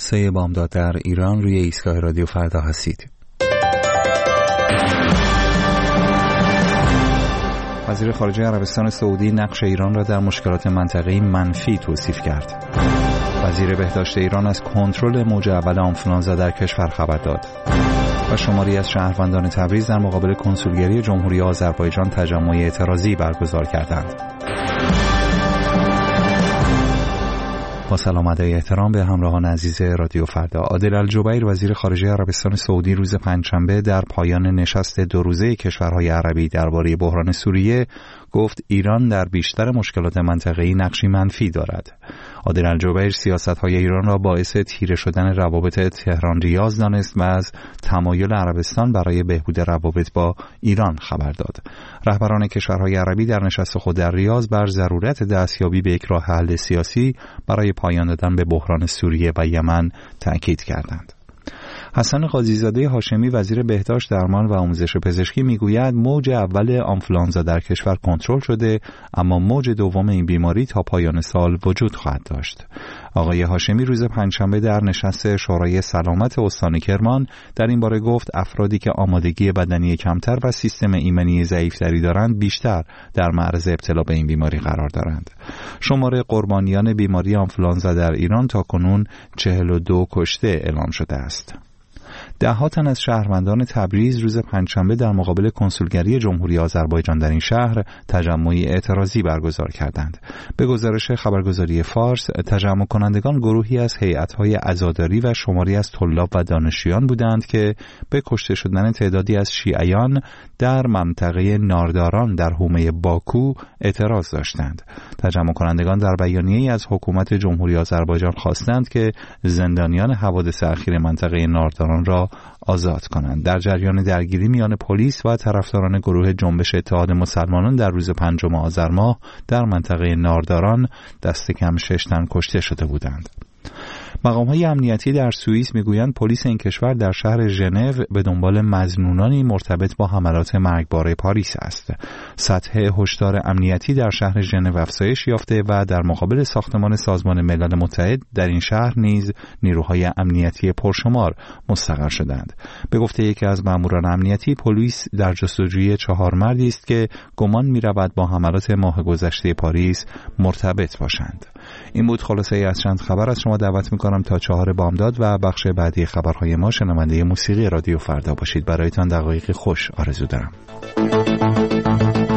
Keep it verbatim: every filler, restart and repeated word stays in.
سه بامداد در ایران، روی ایستگاه رادیو فردا هستید. وزیر خارجه عربستان سعودی نقش ایران را در مشکلات منطقه‌ای منفی توصیف کرد. وزیر بهداشت ایران از کنترل موج اول آنفولانزا در کشور خبر داد. و شماری از شهروندان تبریز در مقابل کنسولگری جمهوری آذربایجان تجمع اعتراضی برگزار کردند. با سلام ادای احترام به همراهان عزیز رادیو فردا. عادل الجبیر وزیر خارجه عربستان سعودی روز پنجشنبه در پایان نشست دو روزه کشورهای عربی درباره بحران سوریه گفت ایران در بیشتر مشکلات منطقه‌ای نقشی منفی دارد. عادل الجبیر سیاست‌های ایران را باعث تیره شدن روابط تهران ریاض دانست و از تمایل عربستان برای بهبود روابط با ایران خبر داد. رهبران کشورهای عربی در نشست خود در ریاض بر ضرورت دستیابی به یک راه حل سیاسی برای پایان دادن به بحران سوریه و یمن تأکید کردند. حسن قاضی‌زاده هاشمی وزیر بهداشت، درمان و آموزش پزشکی میگوید موج اول آنفولانزا در کشور کنترل شده، اما موج دوم این بیماری تا پایان سال وجود خواهد داشت. آقای هاشمی روز پنجشنبه در نشست شورای سلامت استان کرمان در این باره گفت افرادی که آمادگی بدنی کمتر و سیستم ایمنی ضعیف‌تری دارند بیشتر در معرض ابتلا به این بیماری قرار دارند. شمار قربانیان بیماری آنفولانزا در ایران تاکنون چهل و دو کشته اعلام شده است. ده تن از شهروندان تبریز روز پنجشنبه در مقابل کنسولگری جمهوری آذربایجان در این شهر تجمعی اعتراضی برگزار کردند. به گزارش خبرگزاری فارس، تجمع کنندگان گروهی از هیئت‌های عزاداری و شماری از طلاب و دانشجویان بودند که به کشته شدن تعدادی از شیعیان در منطقه نارداران در حومه باکو اعتراض داشتند. تجمع کنندگان در بیانیه‌ای از حکومت جمهوری آذربایجان خواستند که زندانیان حوادث اخیر منطقه نارداران را آزاد کنند. در جریان درگیری میان پلیس و طرفداران گروه جنبش اتحاد مسلمانان در روز پنجم آذر ماه در منطقه نارداران دست کم شش تن کشته شده بودند. مقام‌های امنیتی در سوئیس میگویند پلیس این کشور در شهر ژنو به دنبال مظنونانی مرتبط با حملات مرگبار پاریس است. سطح هشدار امنیتی در شهر ژنو افزایش یافته و در مقابل ساختمان سازمان ملل متحد در این شهر نیز نیروهای امنیتی پرشمار مستقر شدند. به گفته یکی از ماموران امنیتی، پلیس در جستجوی چهار مردی است که گمان می‌رود با حملات ماه گذشته پاریس مرتبط باشند. این بود خلاصه ای از چند خبر. از شما دعوت می‌کنم تا چهار بامداد و بخش بعدی خبرهای ما شنونده موسیقی رادیو فردا باشید. برایتان دقایقی خوش آرزو دارم.